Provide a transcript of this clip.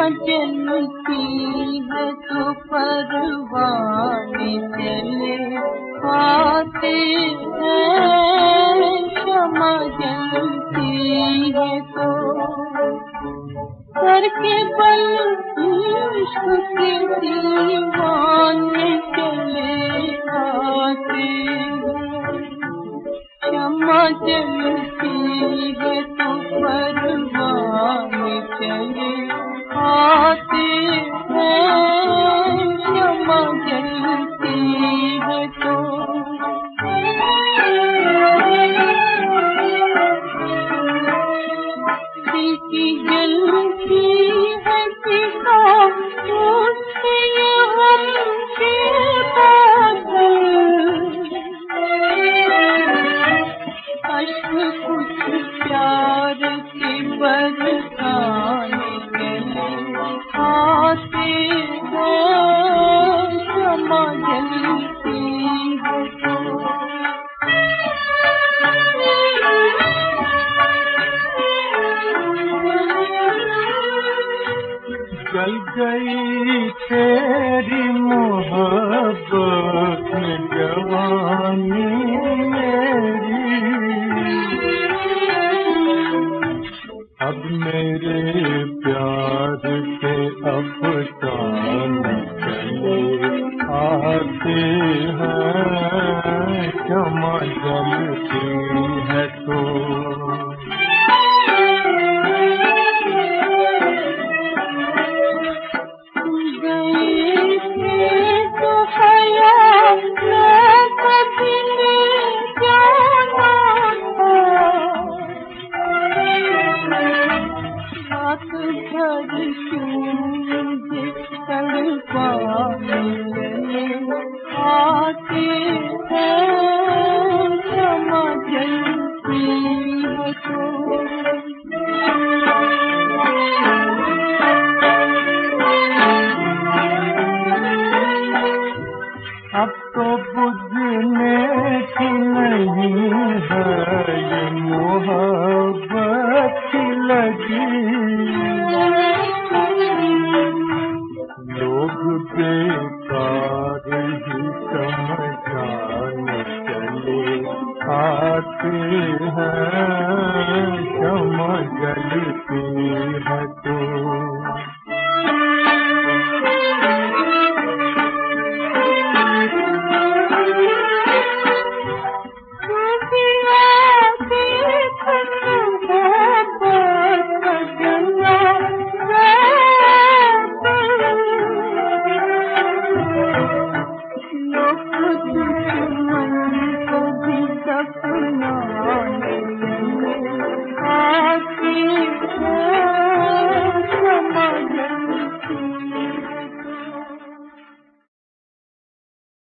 जलती है तो परवाने चले आते हैं, क्षमा जलती है तो सर के बल इश्क के दीवाने चले आते हैं, क्षमा जलती है तो परवाने चले आते हैं, क्षमा जलती है तो दिल की जलती है पिता उससे हम के अश्क कुछ प्यार के बरसाने चले आते हैं, क्षमा जलती है तो जल गई तेरी मोहब्बत में जवानी मेरी, अब मेरे प्यार के अफसाने चले आते हैं, क्षमा जलती है तो आते हैं, क्षमा जलती है तो अब तो बुझने की नहीं है ये मोहब्बत की लगी, लोग बेकार ही समझाने चले आते हैं, क्षमा जलती है तो सपना आती है।